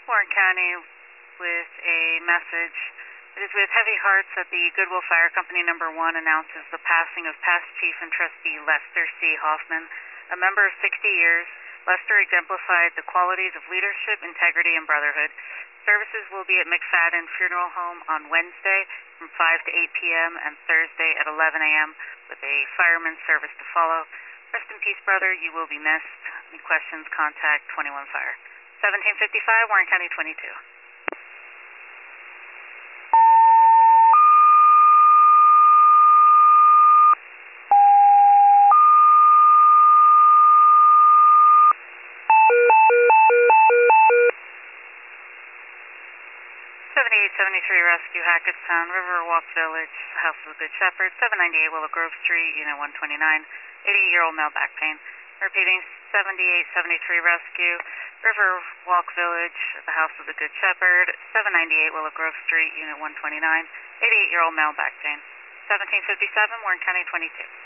Warren County with a message. It is with heavy hearts that the Goodwill Fire Company No. 1 announces the passing of past Chief and Trustee Lester C. Hoffman. A member of 60 years, Lester exemplified the qualities of leadership, integrity, and brotherhood. Services will be at McFadden Funeral Home on Wednesday from 5 to 8 p.m. and Thursday at 11 a.m. with a fireman's service to follow. Rest in peace, brother. You will be missed. Any questions, contact 21 Fire. 1755, Warren County 22. 7873 Rescue, Hackettstown, Riverwalk Village, House of the Good Shepherd, 798 Willow Grove Street, Unit 129, 88-year-old male back pain. Repeating, 7873 Rescue, Riverwalk Village, the House of the Good Shepherd, 798 Willow Grove Street, Unit 129, 88-year-old male back pain. 1757, Warren County 22.